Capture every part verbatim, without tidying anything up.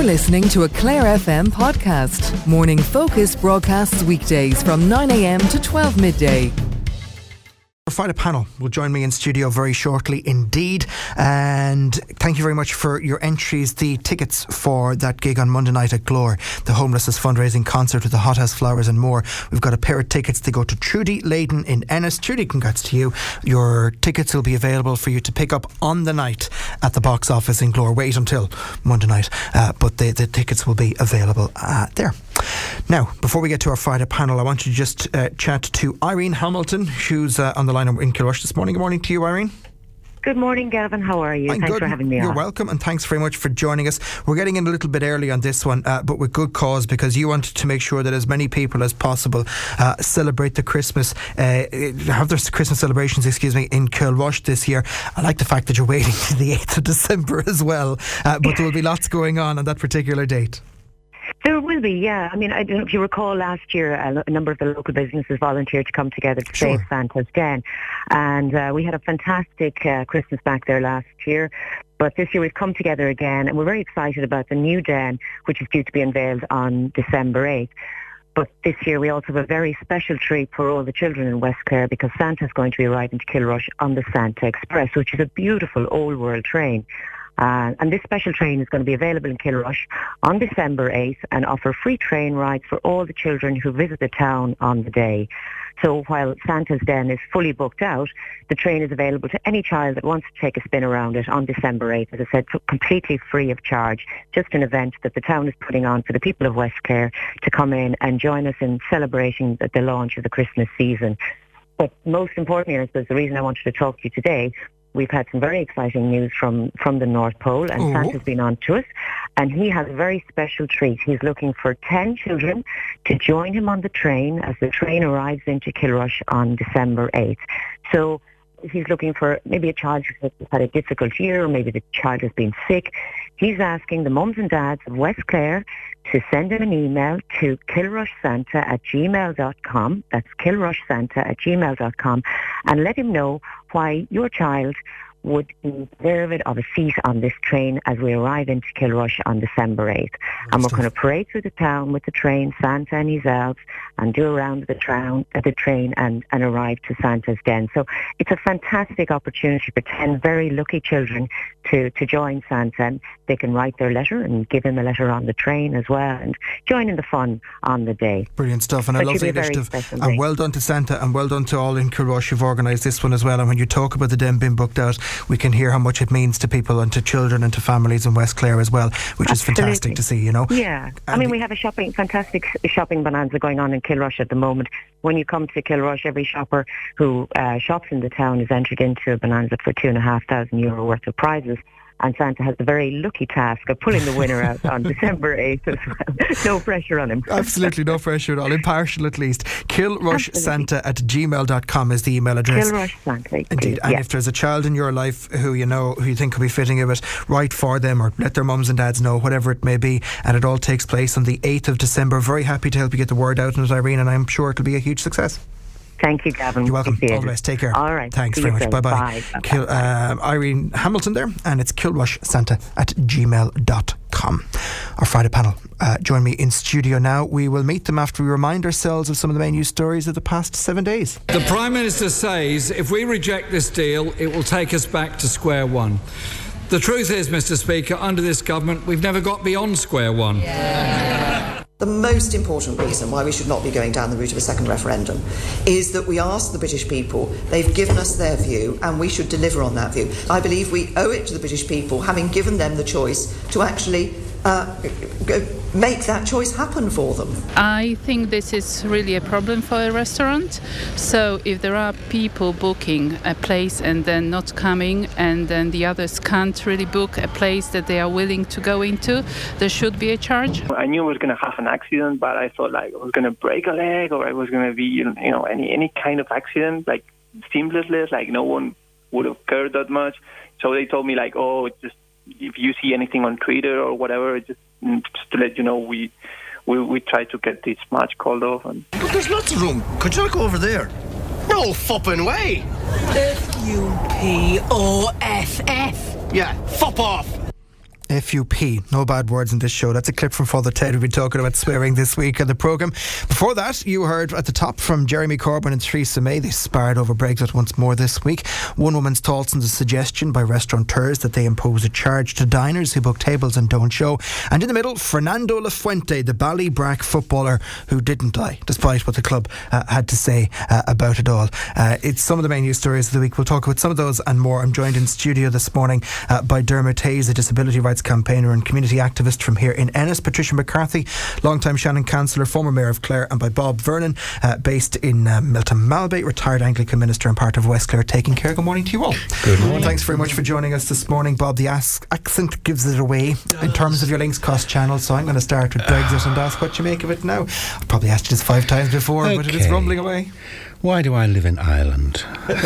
You're listening to a Clare F M podcast. Morning Focus broadcasts weekdays from nine a.m. to twelve midday. Our Friday panel will join me in studio very shortly indeed, and thank you very much for your entries. The tickets for that gig on Monday night at Glore, the homelessness fundraising concert with the Hothouse Flowers and more. We've got a pair of tickets to go to Trudy Leyden in Ennis. Trudy, congrats to you. Your tickets will be available for you to pick up on the night at the box office in Glore. Wait until Monday night, uh, but the, the tickets will be available uh, there. Now, before we get to our Friday panel, I want to just uh, chat to Irene Hamilton, who's uh, on the line in Kilrush this morning. Good morning to you, Irene. Good morning, Gavin. How are you? I'm thanks good. for having me You're on. welcome, and thanks very much for joining us. We're getting in a little bit early on this one, uh, but with good cause, because you wanted to make sure that as many people as possible uh, celebrate the Christmas, uh, have their Christmas celebrations, excuse me, in Kilrush this year. I like the fact that you're waiting to the eighth of December as well, uh, but there will be lots going on on that particular date. There will be, yeah. I mean, I don't know if you recall last year, a, a number of the local businesses volunteered to come together to Sure. save Santa's Den. And uh, we had a fantastic uh, Christmas back there last year. But this year we've come together again, and we're very excited about the new den, which is due to be unveiled on December eighth. But this year we also have a very special treat for all the children in West Clare, because Santa's going to be arriving to Kilrush on the Santa Express, which is a beautiful old world train. Uh, and this special train is going to be available in Kilrush on December eighth and offer free train rides for all the children who visit the town on the day. So while Santa's Den is fully booked out, the train is available to any child that wants to take a spin around it on December eighth. As I said, completely free of charge. Just an event that the town is putting on for the people of West Clare to come in and join us in celebrating the, the launch of the Christmas season. But most importantly, and I suppose the reason I wanted to talk to you today, we've had some very exciting news from, from the North Pole, and Oh. Santa's been on to us, and he has a very special treat. He's looking for ten children to join him on the train as the train arrives into Kilrush on December eighth. So he's looking for maybe a child who's had a difficult year, or maybe the child has been sick. He's asking the mums and dads of West Clare to send him an email to kilrushsanta at gmail dot com. That's kilrushsanta at gmail dot com, and let him know why your child would be deserved of a seat on this train as we arrive into Kilrush on December eighth. And we're going to parade through the town with the train, Santa and his elves, and do a round of the, tra- uh, the train and, and arrive to Santa's Den. So it's a fantastic opportunity for ten very lucky children to, to join Santa. And they can write their letter and give him a letter on the train as well, and join in the fun on the day. Brilliant stuff, and So a it should lovely be a very initiative. special And day. well done to Santa, and well done to all in Kilrush who've organised this one as well. And when you talk about the den being booked out, we can hear how much it means to people and to children and to families in West Clare as well, which Absolutely. is fantastic to see, you know. Yeah. I And mean, the- we have a shopping, fantastic shopping bonanza going on in Kilrush at the moment. When you come to Kilrush, every shopper who uh, shops in the town is entered into a bonanza for two and a half thousand euro worth of prizes. And Santa has the very lucky task of pulling the winner out on December eighth as well. No pressure on him. Absolutely no pressure at all, impartial at least. kilrushsanta at gmail dot com is the email address. Kilrush Santa. Indeed, and yeah. if there's a child in your life who you know, who you think could be fitting of it, write for them or let their mums and dads know, whatever it may be. And it all takes place on the eighth of December. Very happy to help you get the word out on it, Irene, and I'm sure it'll be a huge success. Thank you, Gavin. You're welcome. Appreciate All the it. best. Take care. All right. Thanks See very you much. soon. Bye-bye. Bye. Bye. Kill, um, Irene Hamilton there, and it's kilrushsanta at gmail dot com. Our Friday panel uh, join me in studio now. We will meet them after we remind ourselves of some of the main news stories of the past seven days. The Prime Minister says if we reject this deal, it will take us back to square one. The truth is, Mr Speaker, under this government, we've never got beyond square one. Yeah. The most important reason why we should not be going down the route of a second referendum is that we asked the British people, they've given us their view, and we should deliver on that view. I believe we owe it to the British people, having given them the choice, to actually uh, go make that choice happen for them. I think this is really a problem for a restaurant. So if there are people booking a place and then not coming, and then the others can't really book a place that they are willing to go into, there should be a charge. I knew I was going to have an accident, but I thought like I was going to break a leg, or I was going to be, you know, any any kind of accident, like seamlessly, like no one would have cared that much. So they told me like, oh, just if you see anything on Twitter or whatever, just, just to let you know, we we we try to get this match called off. And but there's lots of room. Could you not go over there? No fupping way. F U P O F F. Yeah, fup off. F U P. No bad words in this show. That's a clip from Father Ted. We've been talking about swearing this week on the programme. Before that, you heard at the top from Jeremy Corbyn and Theresa May. They sparred over Brexit once more this week. One woman's thoughts on the suggestion by restaurateurs that they impose a charge to diners who book tables and don't show. And in the middle, Fernando Lafuente, the Ballybrack footballer who didn't die, despite what the club uh, had to say uh, about it all. Uh, it's some of the main news stories of the week. We'll talk about some of those and more. I'm joined in studio this morning uh, by Dermot Hayes, a disability rights campaigner and community activist from here in Ennis, Patricia McCarthy, long-time Shannon councillor, former Mayor of Clare, and by Bob Vernon, uh, based in uh, Milton Malbay, retired Anglican minister and part of West Clare Taking Care. Good morning to you all. Good morning. Thanks very much for joining us this morning, Bob. The as- accent gives it away in terms of your Links Cost channel, so I'm going to start with Brexit and ask what you make of it now. I've probably asked you this five times before, okay, but it is rumbling away. Why do I live in Ireland?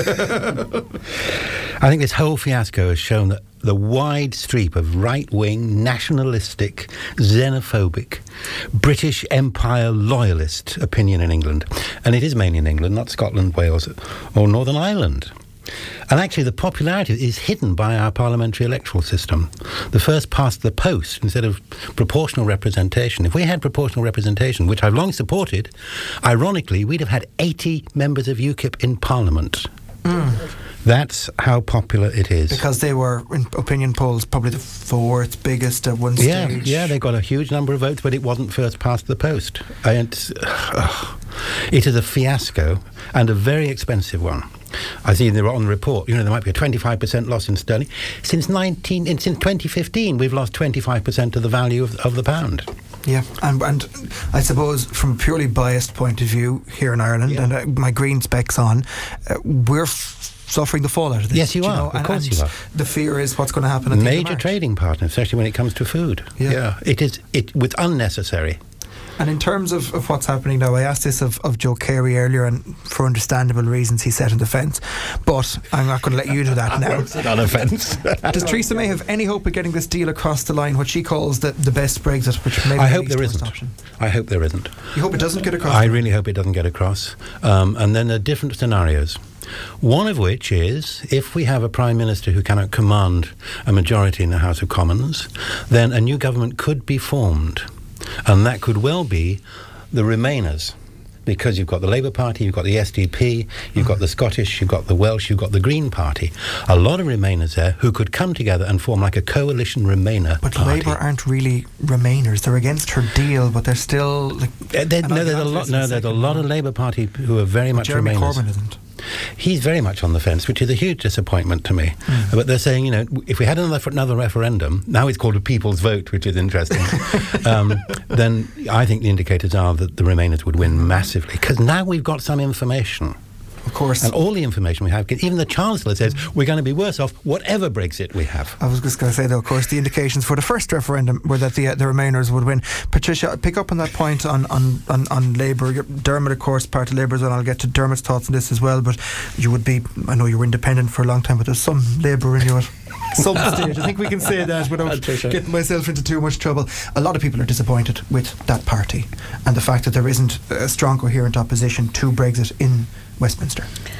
I think this whole fiasco has shown that the wide streak of right-wing, nationalistic, xenophobic, British Empire loyalist opinion in England. And it is mainly in England, not Scotland, Wales or Northern Ireland. And actually the popularity is hidden by our parliamentary electoral system. The first past the post instead of proportional representation. If we had proportional representation, which I've long supported, ironically, we'd have had eighty members of UKIP in Parliament. Mm. That's how popular it is. Because they were, in opinion polls, probably the fourth biggest at one yeah, stage. Yeah, they got a huge number of votes, but it wasn't first past the post. And, uh, it is a fiasco and a very expensive one. I see they're on the report, you know, there might be a twenty-five percent loss in sterling. Since nineteen, since twenty fifteen, we've lost twenty-five percent of the value of, of the pound. Yeah, and, and I suppose from a purely biased point of view here in Ireland, yeah. and uh, my green specs on, uh, we're f- suffering the fallout of this. Yes, you, you are. Know? Of and, course and you are. The fear is what's going to happen at Major the end of March. Trading partner, especially when it comes to food. Yeah, yeah. It is it with unnecessary. And in terms of, of what's happening now, I asked this of, of Joe Carey earlier, and for understandable reasons he set on the fence, but I'm not going to let you do that now. On a fence. Does Theresa May have any hope of getting this deal across the line, what she calls the, the best Brexit, which maybe I hope there isn't. Option? I hope there isn't. You hope it doesn't get across? I really hope it doesn't get across. Um, and then there are different scenarios. One of which is, if we have a Prime Minister who cannot command a majority in the House of Commons, then a new government could be formed. And that could well be the Remainers, because you've got the Labour Party, you've got the S D P, you've mm. got the Scottish, you've got the Welsh, you've got the Green Party. A lot of Remainers there who could come together and form like a coalition Remainer but party. Labour aren't really Remainers. They're against her deal, but they're still... Like, uh, they're, no, there's a lot. No, there's a lot of Labour Party who are very but much Jeremy Remainers. Corbyn isn't. He's very much on the fence, which is a huge disappointment to me. Mm. But they're saying, you know, if we had another another referendum, now it's called a people's vote, which is interesting, um, then I think the indicators are that the Remainers would win massively, because now we've got some information. Of course. And all the information we have, even the Chancellor says we're going to be worse off whatever Brexit we have. I was just going to say, though, of course, the indications for the first referendum were that the uh, the Remainers would win. Patricia, pick up on that point on, on, on, on Labour. Dermot, of course, part of Labour as well. I'll get to Dermot's thoughts on this as well, but you would be, I know you were independent for a long time, but there's some Labour in you at some stage. I think we can say that without getting myself into too much trouble. A lot of people are disappointed with that party and the fact that there isn't a strong, coherent opposition to Brexit in Westminster.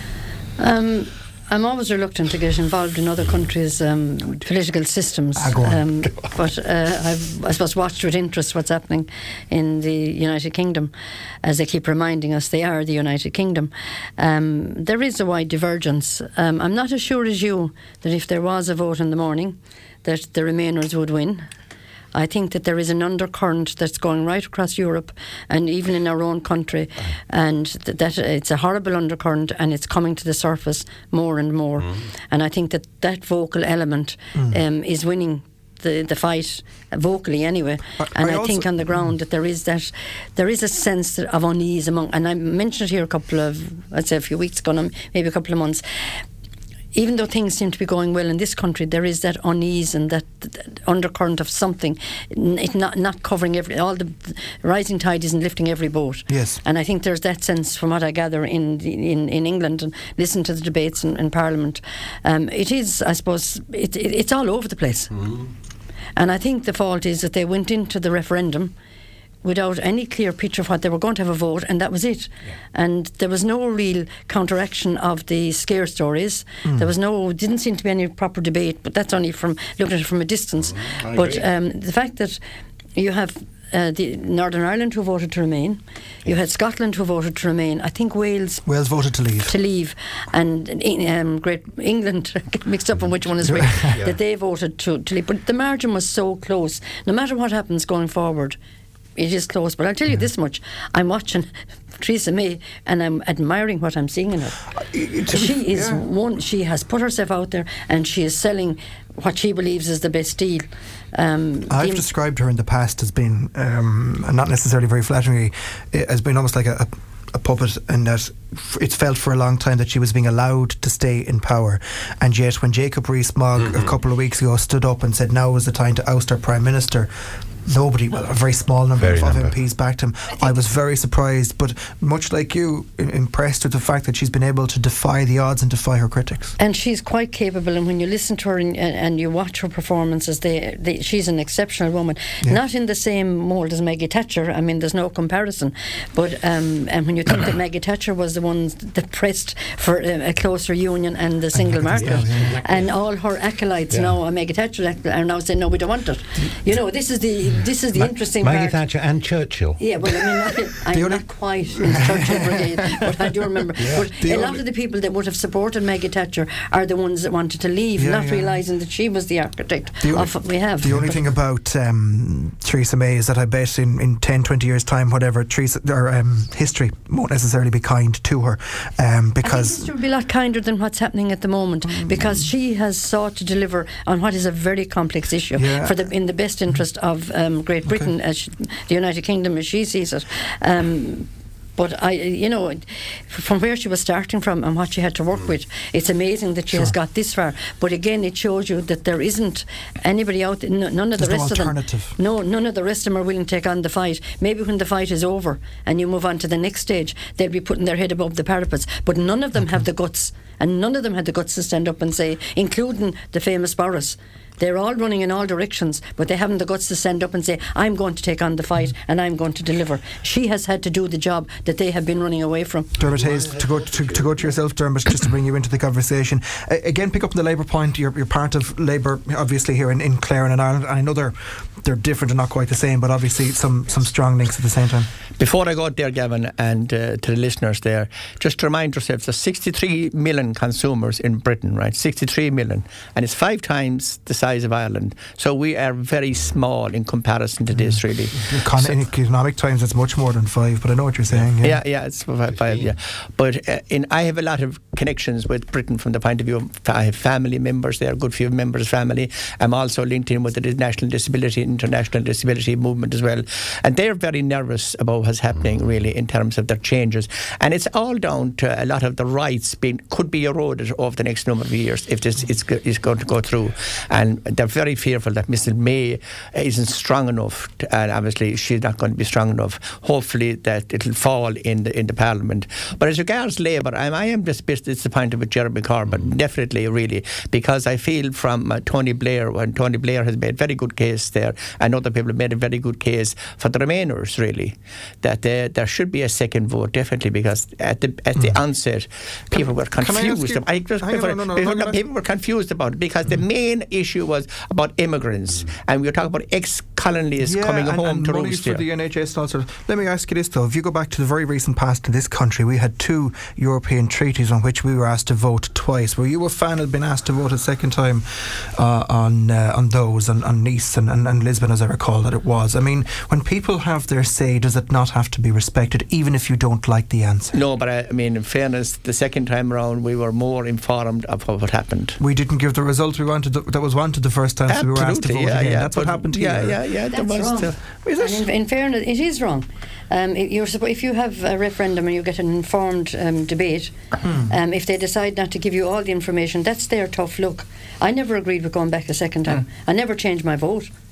Um, I'm always reluctant to get involved in other countries' um, political systems, ah, go on. Um, but uh, I've, I suppose, watched with interest what's happening in the United Kingdom, as they keep reminding us they are the United Kingdom. Um, there is a wide divergence. Um, I'm not as sure as you that if there was a vote in the morning, that the Remainers would win. I think that there is an undercurrent that's going right across Europe and even in our own country, and that, that it's a horrible undercurrent and it's coming to the surface more and more. Mm. And I think that that vocal element mm. um, is winning the, the fight, uh, vocally anyway. But and I, I think on the ground mm. that there is that there is a sense of unease among, and I mentioned it here a couple of, I'd say a few weeks ago, maybe a couple of months. Even though things seem to be going well in this country, there is that unease and that, that undercurrent of something, it not not covering every, all the, the rising tide isn't lifting every boat. Yes. And I think there's that sense, from what I gather in in, in England and listen to the debates in, in Parliament. Um, it is, I suppose, it, it, it's all over the place. Mm-hmm. And I think the fault is that they went into the referendum without any clear picture of what they were going to have a vote, and that was it. Yeah. And there was no real counteraction of the scare stories. Mm. There was no, didn't seem to be any proper debate, but that's only from looking at it from a distance. Mm, but um, the fact that you have uh, the Northern Ireland who voted to remain, you had Scotland who voted to remain, I think Wales Wales voted to leave to leave and um, Great England get mixed up on which one is which, yeah. that they voted to, to leave, but the margin was so close. No matter what happens going forward, it is close. But I'll tell you yeah. this much, I'm watching Theresa May and I'm admiring what I'm seeing in her. She is yeah. one, she has put herself out there and she is selling what she believes is the best deal. Um, I've described her in the past as being, um, not necessarily very flatteringly, as being almost like a, a a puppet, and that it's felt for a long time that she was being allowed to stay in power, and yet when Jacob Rees-Mogg mm-hmm. a couple of weeks ago stood up and said now was the time to oust our Prime Minister, nobody, well, a very small number very of number. M Ps backed him. I, I was very surprised, but much like you, impressed with the fact that she's been able to defy the odds and defy her critics. And she's quite capable, and when you listen to her and, and you watch her performances, they, they, she's an exceptional woman. Yeah. Not in the same mould as Maggie Thatcher, I mean, there's no comparison, but um, and when you think that Maggie Thatcher was the one that pressed for a, a closer union and the single market, yeah, yeah. and all her acolytes yeah. now, uh, Maggie Thatcher are now saying, no, we don't want it. You know, this is the This is the Ma- interesting Maggie part. Thatcher and Churchill. Yeah, well, I mean, I, I'm not quite in the Churchill brigade, but I do remember. Yeah. But the a lot of the people that would have supported Maggie Thatcher are the ones that wanted to leave, yeah, not yeah. realising that she was the architect the of what we have. The only but thing about um, Theresa May is that I bet in, in ten, twenty years' time, whatever, Theresa, or um, history won't necessarily be kind to her, um, because history will be a lot kinder than what's happening at the moment, mm. because she has sought to deliver on what is a very complex issue yeah. for the in the best interest of um, Great Britain, okay. as she, the United Kingdom as she sees it. Um, but I, you know, from where she was starting from and what she had to work with, it's amazing that she sure. has got this far. But again, it shows you that there isn't anybody out there, n- none of There's the rest no of them. No, none of the rest of them are willing to take on the fight. Maybe when the fight is over and you move on to the next stage, they'll be putting their head above the parapets. But none of them okay. have the guts, and none of them had the guts to stand up and say, including the famous Boris. They're all running in all directions, but they haven't the guts to stand up and say, I'm going to take on the fight and I'm going to deliver. She has had to do the job that they have been running away from. Dermot Hayes, to go to, to go to yourself, Dermot, just to bring you into the conversation. Uh, again, pick up on the Labour point. You're, you're part of Labour, obviously, here in, in Clare and in Ireland. And I know they're, they're different and not quite the same, but obviously some, some strong links at the same time. Before I go there, Gavin, and uh, to the listeners there, just to remind yourselves, there's sixty-three million consumers in Britain, right? sixty-three million. And it's five times the size of Ireland. So we are very small in comparison to this, really. Econ- so, in economic times, it's much more than five, but I know what you're saying. Yeah, yeah, yeah it's five, five yeah. But uh, in, I have a lot of connections with Britain from the point of view of I have family members there, a good few members of family. I'm also linked in with the National Disability, International Disability Movement as well. And they're very nervous about what's happening, really, in terms of their changes. And it's all down to a lot of the rights being could be eroded over the next number of years if this is, is going to go through. And they're very fearful that Missus May isn't strong enough, to, and obviously she's not going to be strong enough. Hopefully that it'll fall in the in the Parliament. But as regards Labour, I'm, I am just a bit disappointed with Jeremy Corbyn, definitely, really, because I feel from uh, Tony Blair, when Tony Blair has made a very good case there, and other people have made a very good case for the Remainers, really, that uh, there should be a second vote, definitely, because at the at the mm. onset, people were confused. Can I I just, before, on, no, no, no, people were confused about it, because mm. the main issue was about immigrants, mm. and we were talking about ex-colonialists yeah, coming and, home and to money roost for here. the N H S also. Let me ask you this, though. If you go back to the very recent past in this country, we had two European treaties on which we were asked to vote twice. Were you a fan of being asked to vote a second time uh, on uh, on those, on, on Nice and, and, and Lisbon, as I recall that it was? I mean, when people have their say, does it not have to be respected, even if you don't like the answer? No, but I, I mean, in fairness, the second time around, we were more informed of what happened. We didn't give the result we wanted to, that was wanted the first time, Absolutely, so we were asked to vote yeah, again. Yeah, That's what happened to yeah, you. Yeah, yeah, That's was wrong. To, in, in fairness, it is wrong. Um, if, you're, if you have a referendum and you get an informed um, debate, hmm. um, if they decide not to give you all the information, that's their tough luck. I never agreed with going back the second time. Hmm. I never changed my vote.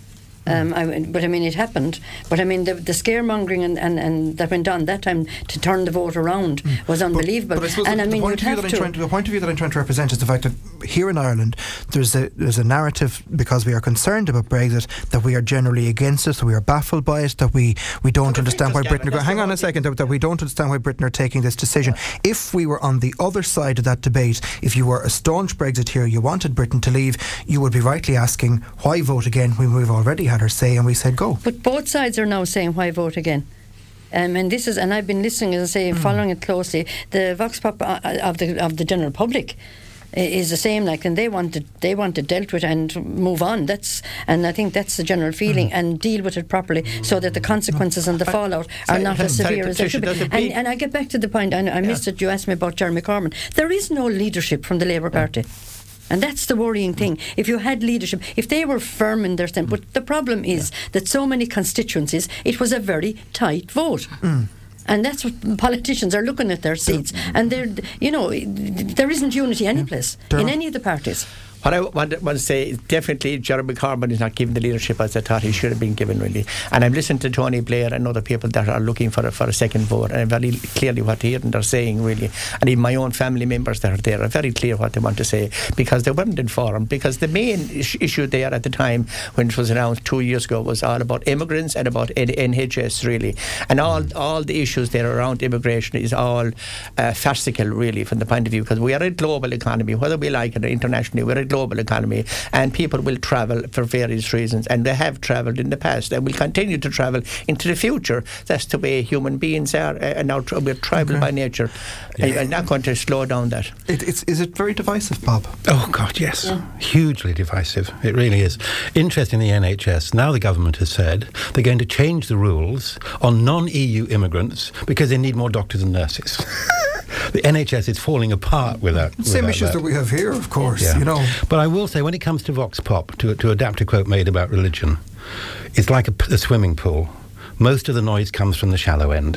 Um, I, but I mean, it happened. But I mean, the, the scaremongering and, and, and that went on that time to turn the vote around mm. was unbelievable. But, but I suppose and the, I mean, the, point you'd of view have that to. I'm trying to, the point of view that I'm trying to represent is the fact that here in Ireland, there's a there's a narrative because we are concerned about Brexit that we are generally against it, that we are baffled by it, that we, we don't understand why Britain are going. Hang on a second, that, that we don't understand why Britain are taking this decision. Yeah. If we were on the other side of that debate, if you were a staunch Brexit here, you wanted Britain to leave, you would be rightly asking why vote again when we've already had our say and we said go. But both sides are now saying why vote again. Um, and this is, and I've been listening, as I say, mm. following it closely. The vox pop of the of the general public is the same, like, and they want it, they want it dealt with and move on. That's, and I think that's the general feeling, mm. and deal with it properly, so that the consequences and the fallout are not as severe as they should be. And, and I get back to the point. I, I missed yeah. it. You asked me about Jeremy Corbyn. There is no leadership from the Labour Party. Mm. And that's the worrying thing. If you had leadership, if they were firm in their stand, but the problem is yeah. that so many constituencies, it was a very tight vote. Mm. And that's what politicians are looking at their seats. And they're, you know, there isn't unity anyplace yeah. in any of the parties. What I want to, want to say is definitely Jeremy Corbyn is not given the leadership as I thought he should have been given, really. And I'm listening to Tony Blair and other people that are looking for a, for a second vote, and I'm very clearly what they they're saying, really. And even my own family members that are there are very clear what they want to say, because they weren't informed. Because the main is- issue there at the time when it was announced two years ago was all about immigrants and about N H S, really. And all mm. all the issues there around immigration is all uh, farcical, really, from the point of view, because we are a global economy, whether we like it or internationally, we're a global economy, and people will travel for various reasons, and they have travelled in the past and will continue to travel into the future. That's the way human beings are, uh, and now tra- we're tribal okay. by nature. Yeah. And I'm not going to slow down that. It, it's, is it very divisive, Bob? Oh God, yes. Yeah. Hugely divisive. It really is. Interesting, the N H S, now the government has said they're going to change the rules on non-E U immigrants because they need more doctors and nurses. The N H S is falling apart without same without issues that. that we have here, of course. Yeah. You know, but I will say, when it comes to Vox Pop, to to adapt a quote made about religion, it's like a, a swimming pool. Most of the noise comes from the shallow end.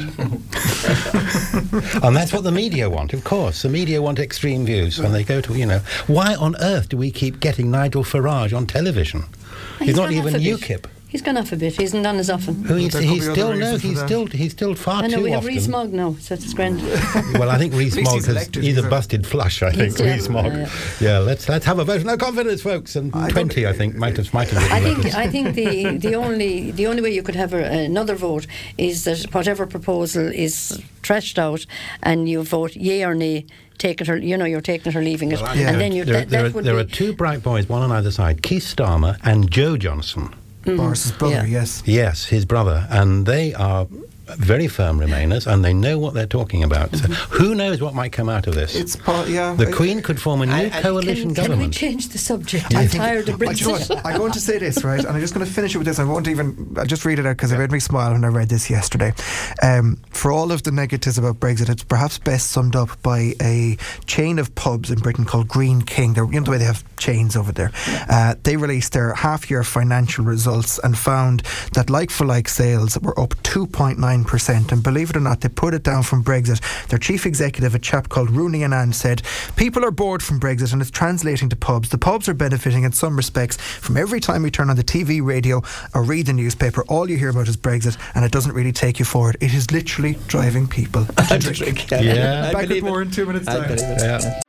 And that's what the media want, of course. The media want extreme views when they go to, you know, why on earth do we keep getting Nigel Farage on television? He's, He's not even UKIP. He's gone off a bit. He isn't on as often. Who he's, he's still no. He's still he's still far I know, too we have often. Rees Mogg now, so it's grand. Well, I think Rees Mogg has either busted flush. I think Rees Mogg. Yeah, yeah. yeah, let's let's have a vote. No confidence, folks. And I twenty, I think, might have might have. I think letters. I think the the only the only way you could have a, another vote is that whatever proposal is trashed out, and you vote yea or nay. Take it or, you know, you're taking it or leaving it, well, yeah. and then you. There, that, there, that are, there be are two bright boys, one on either side: Keith Starmer and Joe Johnson. Mm. Boris's brother, yeah. yes. Yes, his brother. And they are very firm Remainers, and they know what they're talking about. Mm-hmm. So who knows what might come out of this? It's part, yeah. The Queen could form a new I, I coalition can, government. Can we change the subject? I'm tired of Brexit. I'm going to say this, right, and I'm just going to finish it with this. I won't even, I'll just read it out because yeah. it made me smile when I read this yesterday. Um, for all of the negatives about Brexit, it's perhaps best summed up by a chain of pubs in Britain called Green King. They're, you know the way they have chains over there. Uh, they released their half-year financial results and found that like-for-like sales were up two point nine percent, and believe it or not, they put it down from Brexit. Their chief executive, a chap called Rooney Anand, said, people are bored from Brexit and it's translating to pubs. The pubs are benefiting in some respects from every time we turn on the T V, radio or read the newspaper, all you hear about is Brexit, and it doesn't really take you forward. It is literally driving people to drink. Yeah. yeah. Back with more in two minutes time. Yeah.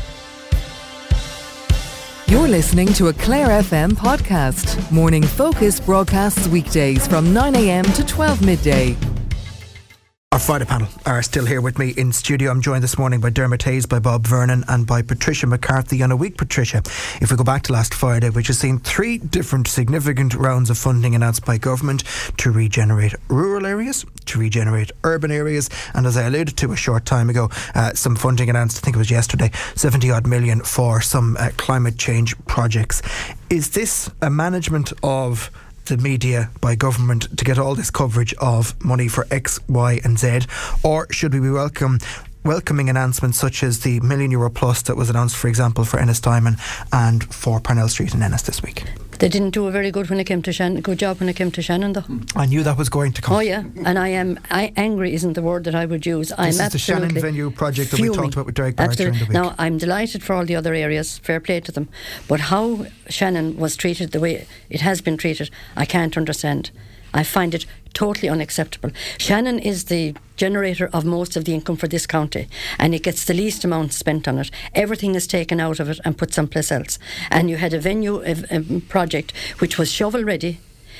You're listening to a Clare F M podcast. Morning Focus broadcasts weekdays from nine a.m. to twelve midday. Our Friday panel are still here with me in studio. I'm joined this morning by Dermot Hayes, by Bob Vernon and by Patricia McCarthy. On a week, Patricia, if we go back to last Friday, which has seen three different significant rounds of funding announced by government to regenerate rural areas, to regenerate urban areas, and as I alluded to a short time ago, uh, some funding announced, I think it was yesterday, seventy odd million for some uh, climate change projects. Is this a management of the media by government to get all this coverage of money for X, Y and Z, or should we be welcome welcoming announcements such as the million euro plus that was announced, for example, for Ennis Diamond and for Parnell Street in Ennis this week? They didn't do a very good when it came to Shannon. Good job when it came to Shannon, though. I knew that was going to come. Oh yeah, and I am. I angry isn't the word that I would use. This I'm is absolutely the Shannon venue project that fuming. we talked about with Derek Barr during the week. Now I'm delighted for all the other areas. Fair play to them, but how Shannon was treated, the way it has been treated, I can't understand. I find it totally unacceptable. Shannon is the generator of most of the income for this county, and it gets the least amount spent on it. Everything is taken out of it and put someplace else. And you had a venue a, a project which was shovel ready.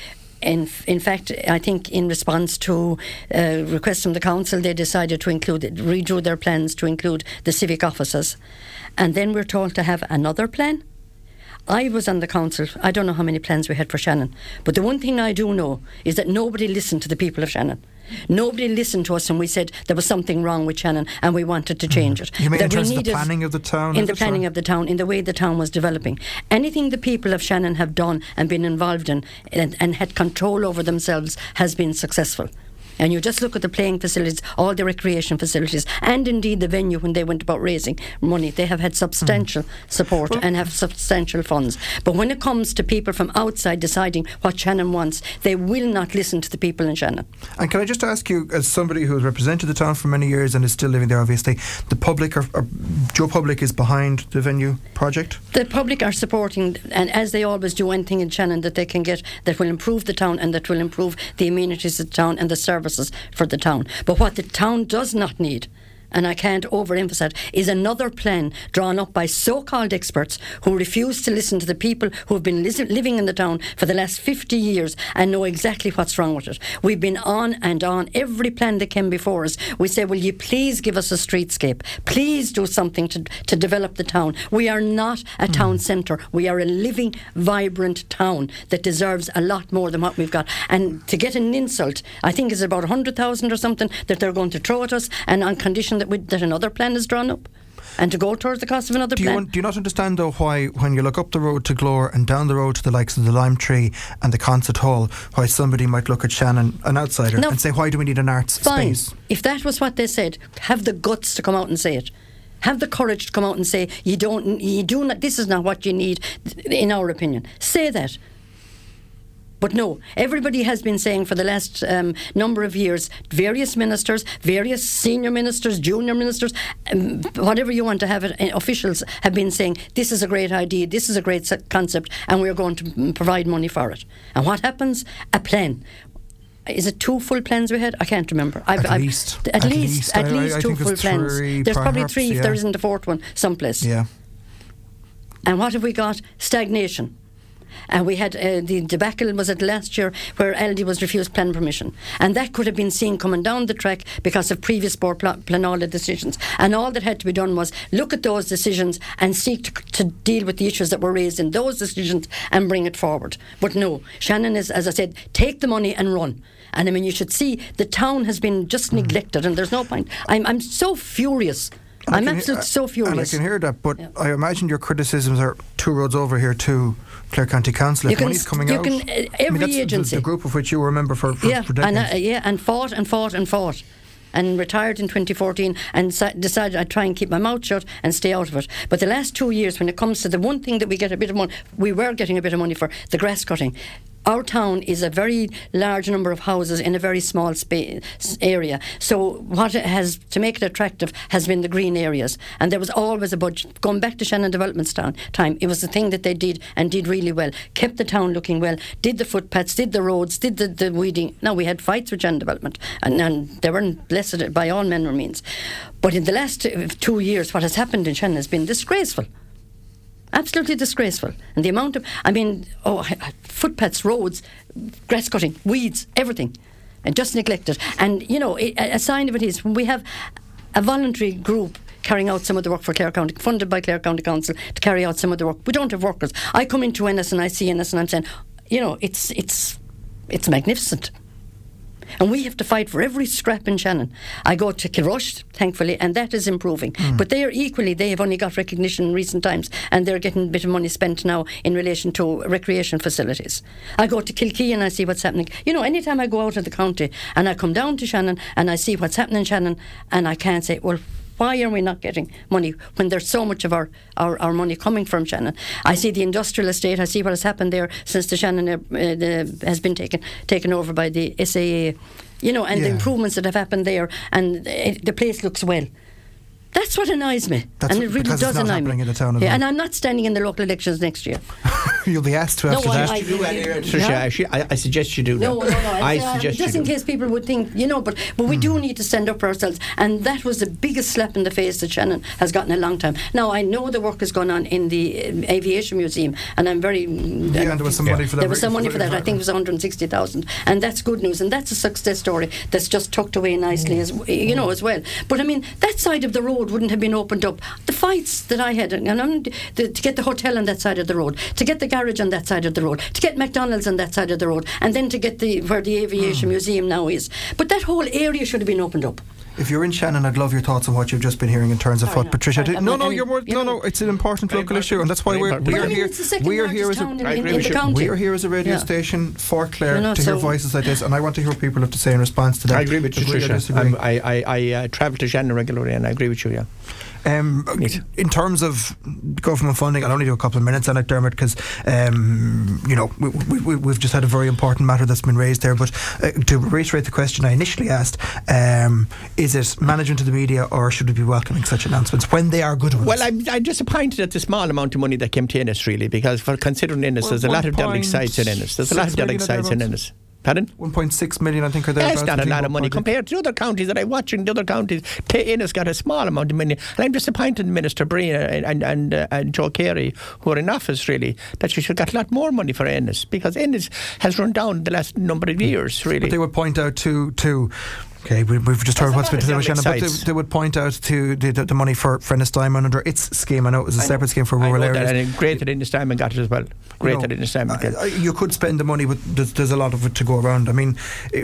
In, in fact, I think in response to uh, requests from the council, they decided to include it, redrew their plans to include the civic offices. And then we're told to have another plan. I was on the council. I don't know how many plans we had for Shannon, but the one thing I do know is that nobody listened to the people of Shannon. Nobody listened to us, and we said there was something wrong with Shannon and we wanted to change it. You mean that in terms we of the planning of the town? In the it, planning or? of the town, in the way the town was developing. Anything the people of Shannon have done and been involved in and, and had control over themselves has been successful. And you just look at the playing facilities, all the recreation facilities, and indeed the venue when they went about raising money. They have had substantial mm. support well, and have substantial funds. But when it comes to people from outside deciding what Shannon wants, they will not listen to the people in Shannon. And can I just ask you, as somebody who has represented the town for many years and is still living there, obviously, the public, are, are, Joe Public is behind the venue project? The public are supporting, and as they always do, anything in Shannon that they can get that will improve the town and that will improve the amenities of the town and the services for the town. But what the town does not need, and I can't overemphasize, is another plan drawn up by so-called experts who refuse to listen to the people who have been li- living in the town for the last fifty years and know exactly what's wrong with it. We've been on and on. Every plan that came before us, we say, will you please give us a streetscape? Please do something to, to develop the town. We are not a mm. town centre. We are a living, vibrant town that deserves a lot more than what we've got. And to get an insult, I think it's about one hundred thousand or something that they're going to throw at us, and on condition that That, we, that another plan is drawn up and to go towards the cost of another do plan. You, do you not understand, though, why when you look up the road to Glore and down the road to the likes of the Lime Tree and the Concert Hall, why somebody might look at Shannon, an outsider, no, and say, why do we need an arts fine. space? If that was what they said, have the guts to come out and say it. Have the courage to come out and say, you don't, you do not, this is not what you need, in our opinion. Say that. But no, everybody has been saying for the last um, number of years, various ministers, various senior ministers, junior ministers, um, whatever you want to have it, uh, officials have been saying, this is a great idea, this is a great concept, and we're going to m- provide money for it. And what happens? A plan. Is it two full plans we had? I can't remember. I've, at I've, least. At, at least, least. at I, least I, I two full plans. Three, There's perhaps, probably three yeah. if there isn't a fourth one someplace. Yeah. And what have we got? Stagnation. And we had uh, the debacle was it last year where Aldi was refused plan permission, and that could have been seen coming down the track because of previous board pl- planola decisions. And all that had to be done was look at those decisions and seek to, to deal with the issues that were raised in those decisions and bring it forward. But no, Shannon is, as I said, take the money and run. And I mean, you should see the town has been just mm. neglected, and there's no point. I'm I'm so furious. And I'm can, absolutely uh, so furious. And I can hear that, but yeah. I imagine your criticisms are two roads over here to Clare County Council. If money's coming you out, can, uh, every I mean, that's agency, the, the group of which you were a member for, for, yeah, for decades. And, uh, yeah, and fought and fought and fought. And retired in twenty fourteen and sa- decided I'd try and keep my mouth shut and stay out of it. But the last two years, when it comes to the one thing that we get a bit of money, we were getting a bit of money for, the grass cutting. Our town is a very large number of houses in a very small space area. So what it has, to make it attractive, has been the green areas. And there was always a budget. Going back to Shannon Development's town, time, it was the thing that they did and did really well. Kept the town looking well, did the footpaths, did the roads, did the, the weeding. Now, we had fights with Shannon Development, and, and they weren't blessed by all manner of means. But in the last two years, what has happened in Shannon has been disgraceful. Absolutely disgraceful. And the amount of, I mean, oh, footpaths, roads, grass cutting, weeds, everything, and just neglected. And, you know, it, a sign of it is when we have a voluntary group carrying out some of the work for Clare County, funded by Clare County Council to carry out some of the work. We don't have workers. I come into Ennis and I see Ennis and I'm saying, you know, it's it's it's magnificent. And we have to fight for every scrap in Shannon. I go to Kilrush, thankfully, and that is improving. Mm. But they are equally, they have only got recognition in recent times, and they're getting a bit of money spent now in relation to recreation facilities. I go to Kilkee and I see what's happening. You know, anytime I go out of the county and I come down to Shannon and I see what's happening in Shannon, and I can't say, well, Why are we not getting money when there's so much of our, our, our money coming from Shannon? I see the industrial estate, I see what has happened there since the Shannon uh, the, has been taken taken over by the S A A, you know, and yeah. the improvements that have happened there, and it, the place looks well. That's what annoys me, That's and it really does annoy me. In the town yeah, and I'm not standing in the local elections next year. You'll be asked to no, after I, that. I, You do, uh, Tricia, I, I suggest you do no, that. No, no, I uh, suggest just you in do. case people would think, you know, but but we mm. do need to stand up for ourselves, and that was the biggest slap in the face that Shannon has gotten in a long time. Now I know the work has gone on in the uh, Aviation Museum, and I'm very yeah, uh, and there was some yeah. money for that. There was some money for that. I think it was one hundred sixty thousand, and that's good news, and that's a success story that's just tucked away nicely, mm. as you know, as well. But I mean, that side of the road wouldn't have been opened up. The fights that I had, and I'm, the, to get the hotel on that side of the road, to get the garage on that side of the road, to get McDonald's on that side of the road, and then to get the where the Aviation mm. Museum now is. But that whole area should have been opened up. If you're in Shannon, I'd love your thoughts on what you've just been hearing in terms of Sorry, what no. Patricia did. I, No, no, I, you're more. you no, know, no, it's an important local issue, and that's why we're we are here. We are here as a we are here as a radio yeah. station for Clare you know, to so hear voices like this, and I want to hear what people have to say in response to that. I agree with you, Tricia. I I I uh, travel to Shannon regularly, and I agree with you. Yeah. Um, in terms of government funding, I'll only do a couple of minutes on it, Dermot, because um, you know we, we, we've just had a very important matter that's been raised there. But uh, to reiterate the question I initially asked, um, is it management of the media, or should we be welcoming such announcements when they are good ones? Well, I'm, I'm disappointed at the small amount of money that came to Ennis, really, because for considering Ennis, well, there's a lot of derelict sites in Ennis. There's a lot of derelict sites in Ennis. Pardon? one point six million, I think, are there. That's not a lot of money compared to other counties that I watch in the other counties. Ennis got a small amount of money, and I'm disappointed in Minister Breen and and, and, uh, and Joe Carey, who are in office, really, that she should have got a lot more money for Ennis, because Ennis has run down the last number of years, really. But they would point out to to. Okay, we, we've just heard what's been to Shannon, but they, they would point out to the, the, the money for, for Ennis Diamond under its scheme. I know it was a separate scheme for rural areas. That, and great that Ennis Diamond got it as well. Great that Ennis Diamond got it. You could spend the money, but there's, there's a lot of it to go around. I mean,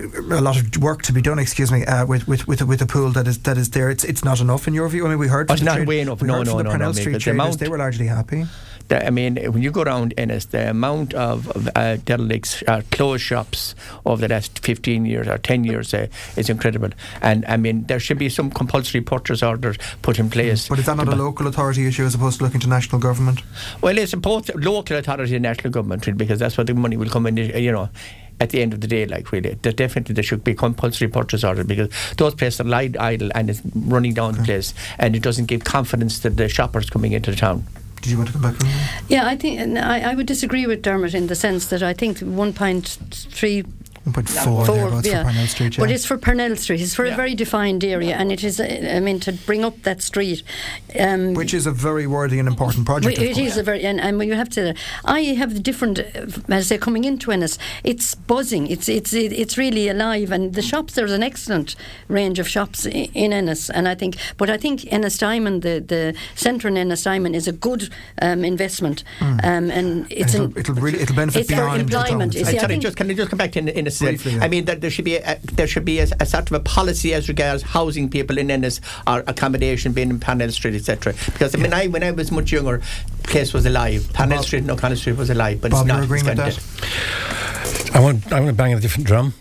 a lot of work to be done. Excuse me, uh, with with with, with a pool that is that is there. It's it's not enough in your view. I mean, we heard. Oh, it's not trade, way enough. No, no, no, no. Street the amount, they were largely happy. The, I mean, when you go around Ennis, the amount of, of uh, derelicts, uh, closed shops over the last fifteen years or ten years uh, is incredible. And I mean, there should be some compulsory purchase orders put in place. But is that not a local authority issue as opposed to looking to national government? Well, it's both local authority and national government, really, because that's where the money will come in, you know. At the end of the day, like really, there definitely there should be compulsory purchase orders, because those places are lying idle and it's running down okay. the place, and it doesn't give confidence to the shoppers coming into the town. Did you want to come back on that? Yeah, I think I, I would disagree with Dermot in the sense that I think one point three one point four Four, yeah. for Parnell Street, yeah. But it's for Parnell Street. It's for yeah. a very defined area, and it is, I mean, to bring up that street. Um, Which is a very worthy and important project. It is a very, and, and when you have to, I have the different, as I say, coming into Ennis, it's buzzing, it's it's it's really alive, and the shops, there's an excellent range of shops in, in Ennis, and I think, but I think Ennis Diamond, the, the centre in Ennis Diamond is a good um, investment, mm. um, and it's and it'll, an, it'll really it'll benefit it's beyond employment. The uh, sorry, just can I just come back to in, in Briefly, yeah. I mean, that there should be a, there should be a, a sort of a policy as regards housing people in Ennis or accommodation being in Parnell Street, et cetera. Because I mean, yeah. I when I was much younger, the place was alive. Parnell Street and O'Connell Street was alive, but Bob, it's not. You're agreeing with that? I want I want to bang a different drum.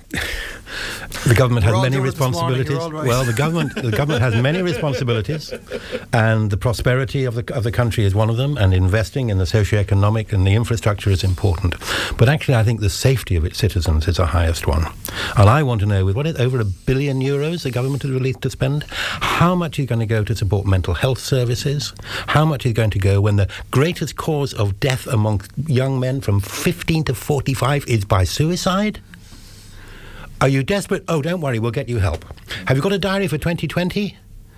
The government has many responsibilities. Right. Well, the government the government has many responsibilities, and the prosperity of the of the country is one of them. And investing in the socio-economic and the infrastructure is important. But actually, I think the safety of its citizens is the highest one. And I want to know, with what is over a billion euros the government has released to spend, how much is going to go to support mental health services? How much is going to go when the greatest cause of death among young men from fifteen to forty-five is by suicide? Are you desperate? Oh, don't worry, we'll get you help. Have you got a diary for twenty twenty?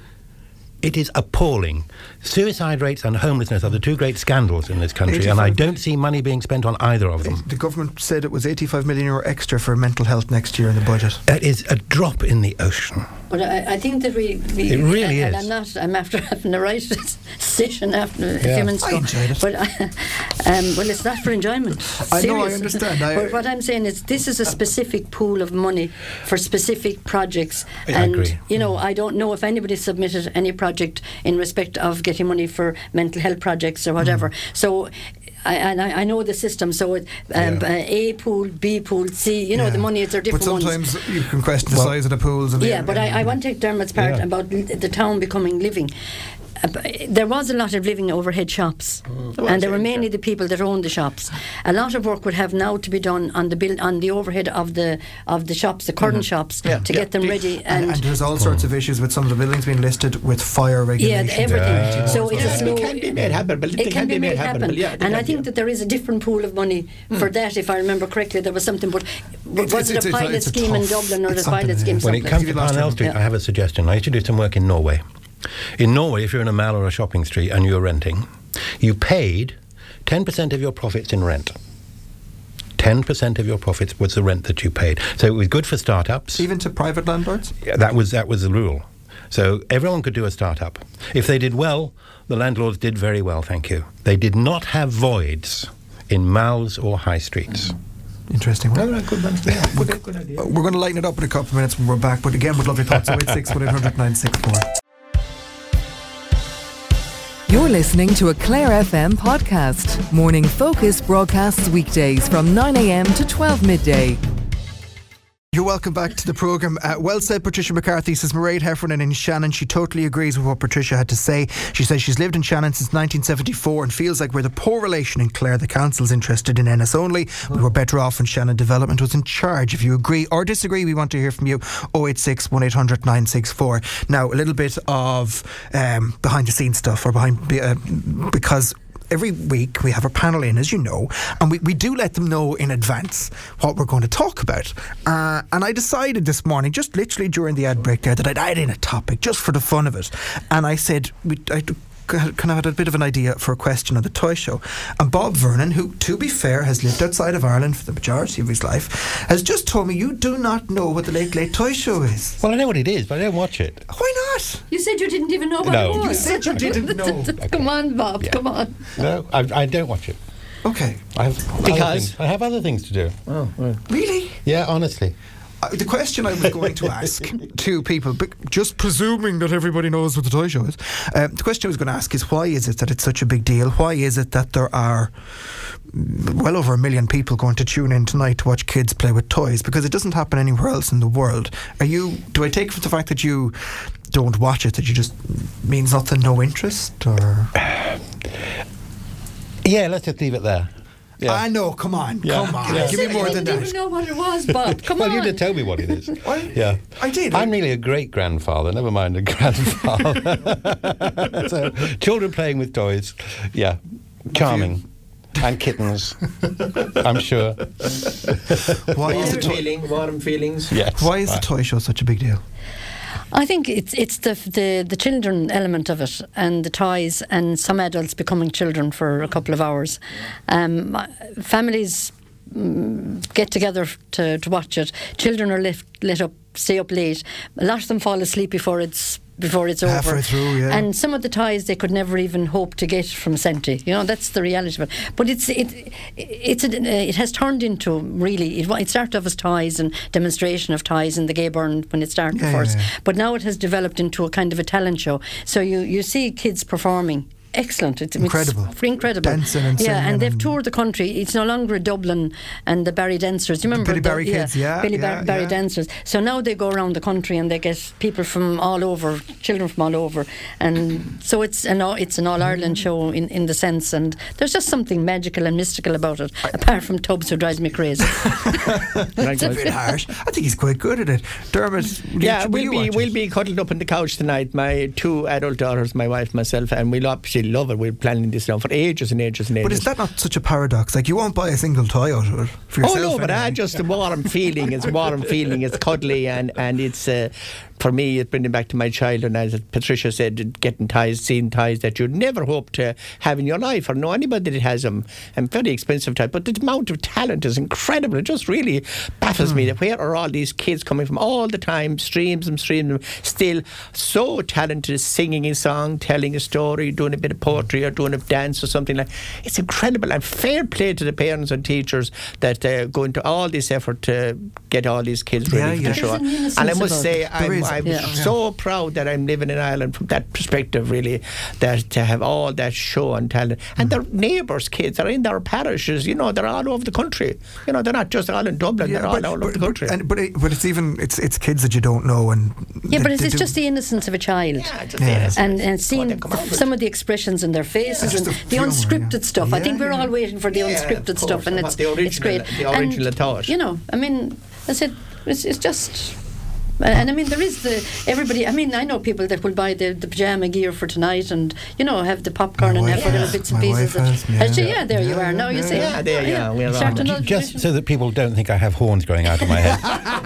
It is appalling. Suicide rates and homelessness are the two great scandals in this country, and I don't see money being spent on either of them. The government said it was eighty-five million euro extra for mental health next year in the budget. That is a drop in the ocean. But I, I think that we, we it really and, is. And I'm not. I'm after having the right session after a yeah. few minutes ago. I enjoyed it. But I, um, well, it's not for enjoyment. I know. I understand. I, but what I'm saying is, this is a specific pool of money for specific projects, I and agree. you know, I don't know if anybody submitted any project in respect of getting money for mental health projects or whatever. Mm. So. I, and I, I know the system, so it, um, yeah. uh, A pool, B pool, C, you know, yeah. the money is are different ones. But sometimes ones. you can question the well, size of the pools. And yeah, the, but I, I want to take Dermot's part yeah. about the town becoming living. Uh, there was a lot of living overhead shops, mm. and there were mainly the people that owned the shops. A lot of work would have now to be done on the build, on the overhead of the of the shops, the current mm-hmm. shops, yeah. to yeah. get them ready. And, and, and there's all sorts of issues with some of the buildings being listed with fire regulations. Yeah, everything. Yeah. So it, is it can be made habitable. It, it can be made habitable. Yeah, and I think yeah. that there is a different pool of money mm. for that. If I remember correctly, there was something. But was it's, it it's, a pilot it's a, it's scheme a in Dublin or the pilot scheme? When it comes to Parnell Street, yeah. I have a suggestion. I used to do some work in Norway. In Norway, if you're in a mall or a shopping street and you're renting, you paid ten percent of your profits in rent. ten percent of your profits was the rent that you paid. So it was good for startups. Even to private landlords? Yeah, that was that was the rule. So everyone could do a startup. If they did well, the landlords did very well, thank you. They did not have voids in malls or high streets. Mm-hmm. Interesting. Well, no, good one. Yeah, good, good idea. We're going to lighten it up in a couple of minutes when we're back, but again, we'd love your thoughts. oh eight six, one eight hundred, nine six four. You're listening to a Clare F M podcast. Morning Focus broadcasts weekdays from nine a.m. to twelve midday. You're welcome back to the programme. Uh, well said, Patricia McCarthy, says Mairead Heffernan in Shannon. She totally agrees with what Patricia had to say. She says she's lived in Shannon since nineteen seventy-four and feels like we're the poor relation in Clare. The council's interested in Ennis only. We were better off when Shannon Development was in charge. If you agree or disagree, we want to hear from you. oh eight six, one eight hundred, nine six four. Now, a little bit of um, behind the scenes stuff, or behind uh, because every week we have a panel in, as you know, and we, we do let them know in advance what we're going to talk about. Uh, and I decided this morning, just literally during the ad break there, that I'd add in a topic just for the fun of it. And I said, we, I kind of had a bit of an idea for a question on the toy show. And Bob Vernon, who, to be fair, has lived outside of Ireland for the majority of his life, has just told me you do not know what the Late Late Toy Show is. Well, I know what it is, but I don't watch it. Why not? You said you didn't even know what no. it was. You said you didn't know. Okay. Come on, Bob, yeah. come on. No, I, I don't watch it. Okay. I have because I have other things to do. Oh, right. Really? Yeah, honestly. Uh, the question I was going to ask to people, but just presuming that everybody knows what the toy show is, uh, the question I was going to ask is, why is it that it's such a big deal? Why is it that there are well over a million people going to tune in tonight to watch kids play with toys? Because it doesn't happen anywhere else in the world. Are you? Do I take from the fact that you don't watch it that you just means nothing, no interest, or? Yeah, let's just leave it there. Yeah. I know, come on, yeah. come on. Yeah. Give me more than that. I didn't even know what it was, Bob. Come well, on. Well, you did tell me what it is. Yeah. I did. I'm really a great-grandfather, never mind a grandfather. So, children playing with toys, yeah, charming. And kittens, I'm sure. Why is the to- feeling, warm feelings? Yes. Why is the toy show such a big deal? I think it's it's the, the the children element of it, and the toys, and some adults becoming children for a couple of hours. Um, families mm, get together to, to watch it. Children are lit, lit up, stay up late. A lot of them fall asleep before it's before it's Halfway over. Through, yeah. And some of the toys they could never even hope to get from Senti. You know, that's the reality of it. But it's it it's a, it has turned into really it, it started off as toys and demonstration of toys in the Gayburn when it started yeah, first. Yeah, yeah. But now it has developed into a kind of a talent show. So you, you see kids performing. Excellent. It's incredible. It's incredible. Dancing and yeah, and they've and toured the country. It's no longer Dublin and the Barry Dancers. Do you remember? Billy the, Barry yeah, kids, yeah. Billy yeah, Bar- Barry yeah. Dancers. So now they go around the country and they get people from all over, children from all over. And so it's an all, it's an All-Ireland show in, in the sense, and there's just something magical and mystical about it, I, apart from Tubbs, who drives me crazy. It's a bit harsh. I think he's quite good at it. Dermot, yeah, will we'll be it? we'll be cuddled up on the couch tonight, my two adult daughters, my wife, myself, and we'll absolutely love it. We're planning this now for ages and ages and ages. But is that not such a paradox? Like, you won't buy a single toy out of it for yourself? Oh no, but anyway. I just a warm feeling. It's a warm feeling. It's cuddly, and and it's uh, for me, it's bringing back to my childhood. As Patricia said, getting ties, seeing ties that you'd never hope to have in your life, or know anybody that has them. And very expensive ties, but the amount of talent is incredible. It just really baffles mm. me that where are all these kids coming from all the time? Streams them, streams them. Still so talented, singing a song, telling a story, doing a bit of poetry, or doing a dance or something like. It's incredible, and fair play to the parents and teachers that uh, go into all this effort to get all these kids ready yeah, for yeah. the show. And I must say, I'm, I'm Yeah. so proud that I'm living in Ireland from that perspective, really, that to have all that show and talent. And their neighbours' kids are in their parishes, you know, they're all over the country. You know, they're not just all in Dublin, Yeah, they're but, all over but, the country. But, and, but, it, but it's even it's it's kids that you don't know, and Yeah, they- but it's, they it's do- just the innocence of a child. Yeah, just Yeah. the innocence. And, and seeing What they come the, out with. some of the expressions in their faces Just and the the humour, unscripted yeah. stuff. I Yeah, think we're yeah. all waiting for the Yeah, unscripted of stuff, course, and and it's, what the it's great. original- the original and, thought. You know, I mean, I said, it's, it's just... And I mean, there is the everybody. I mean, I know people that will buy the, the pajama gear for tonight, and you know, have the popcorn My and wife have little has. bits and My pieces. wife has, yeah. Actually, yeah, there you Yeah, are. Now you yeah, see. yeah, there you are, we're Start on. another Just tradition. so that people don't think I have horns growing out of my head.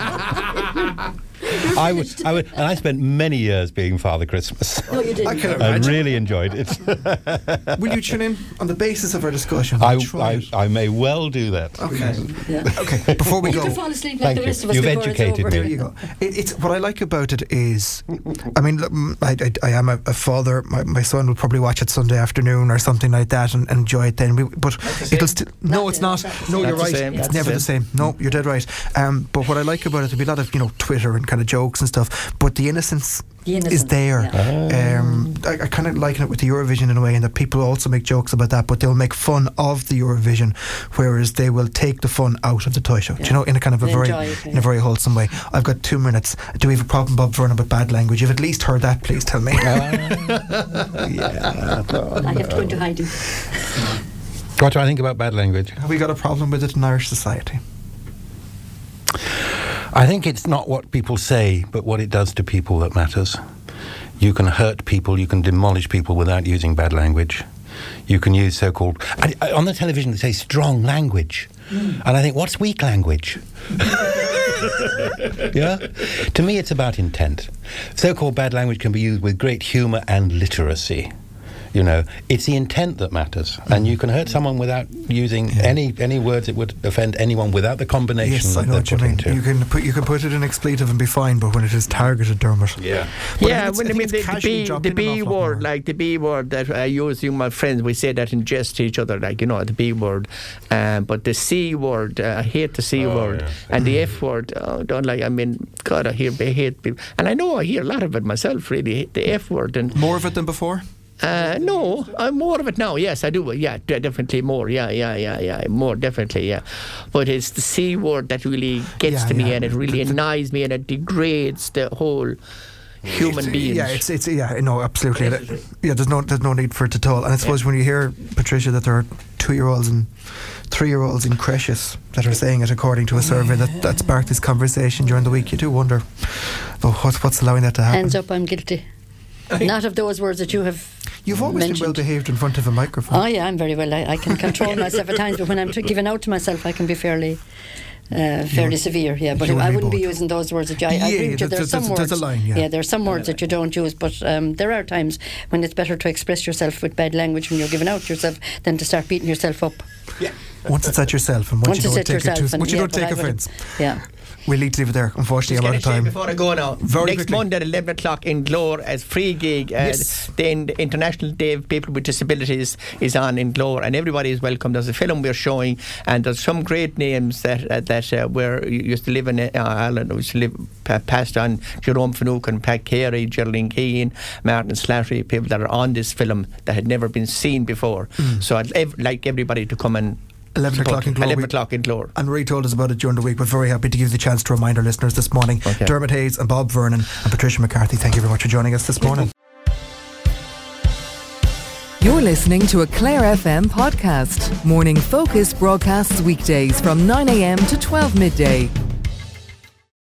I would, I would, and I spent many years being Father Christmas. No, you didn't. I can I imagine. really enjoyed it. Will you tune in on the basis of our discussion? I, Try I, it. I may well do that. Okay. Yeah. Okay. Before we You go, can fall asleep like Thank the you. rest of us You've before it's educated over. me. there you go. It, it's what I like about it is, I mean, look, mm, I, I, I am a, a father. My, my son will probably watch it Sunday afternoon or something like that and, and enjoy it then. We, but it'll still no, Not it's the- not. not the No, same. you're Not the right. same. It's Not the never the same. No, you're dead right. Um, but what I like about it, there'll be a lot of you know Twitter and kind of jokes and stuff. But the innocence. The innocence, is there. yeah. Um, I, I kind of liken it with the Eurovision in a way, in that people also make jokes about that, but they'll make fun of the Eurovision, whereas they will take the fun out of the toy show. Do you know, in a kind of a They very, enjoy it, in yeah. a very wholesome way. I've got two minutes. Do we have a problem, Bob Vernon, with bad language? You've at least heard that. Please tell me. Yeah. I have to go into hiding. What do I think about bad language? Have we got a problem with it in Irish society? I think it's not what people say, but what it does to people that matters. You can hurt people, you can demolish people without using bad language. You can use so-called... I, I, on the television they say strong language. Mm. And I think, what's weak language? Yeah? To me it's about intent. So-called bad language can be used with great humour and literacy. You know, it's the intent that matters, and you can hurt someone without using Yeah. any any words that would offend anyone without the combination Yes, that I know they're what you put mean. into. You can put you can put it in expletive and be fine, but when it is targeted, Dermot. Yeah. But Yeah, I think when I it's- mean it's the, the casually B, dropped the in an B awful lot word, more. like the B word that I use with my friends, we say that in jest to each other, like, you know, the B word. Um, but the C word, uh, I hate the C Oh, word. yeah. And the F word, oh, don't like, I mean, God, I hear, I hate people. And I know I hear a lot of it myself, really, the F word. And More of it than before? Uh, no, uh, more of it now. Yes, I do. Yeah, de- definitely more. Yeah, yeah, yeah, yeah. More, definitely. Yeah, but it's the C word that really gets Yeah, to me, yeah. and it really The- the- annoys me, and it degrades the whole human It's- beings. Yeah, it's it's yeah, no, absolutely. Yeah, there's no there's no need for it at all. And I suppose when you hear, Patricia, that there are two year olds and three year olds in creches that are saying it, according to a survey that, that sparked this conversation during the week, you do wonder, oh, what's what's allowing that to happen? Hands up, I'm guilty. Not of those words that you have. You've always mentioned. been well behaved in front of a microphone. Oh yeah, I'm very well. I, I can control myself at times, but when I'm t- giving out to myself, I can be fairly, uh, fairly You- severe. Yeah, but you and I me wouldn't be both. using those words that you. I, I Yeah, agree with you. there's- There's some there's- words. there's a line, yeah. there are some words that you don't use, but um, there are times when it's better to express yourself with bad language when you're giving out yourself than to start beating yourself up. Yeah. Once it's at yourself, and once, Once you it's don't at take yourself, it too, and once you yeah, don't but take I would- offence. Yeah. We'll need to leave it there. Unfortunately, I'm out of Just gonna say time. before I go now, Very next quickly. Monday at eleven o'clock in Glore as free gig. Uh, Yes. Then the International Day of People with Disabilities is on in Glore, and everybody is welcome. There's a film we're showing, and there's some great names that uh, that uh, were used to live in uh, Ireland. We used to live uh, passed on Jerome Finucane, Pat Carey, Geraldine Keane, Martin Slattery, people that are on this film that had never been seen before. Mm. So I'd ev- like everybody to come and eleven support. o'clock in Glore. eleven We- o'clock in Glore. And Marie told us about it during the week. We're very happy to give you the chance to remind our listeners this morning. Okay. Dermot Hayes and Bob Vernon and Patricia McCarthy, thank you very much for joining us this morning. You're listening to a Clare F M podcast. Morning Focus broadcasts weekdays from nine a m to twelve midday.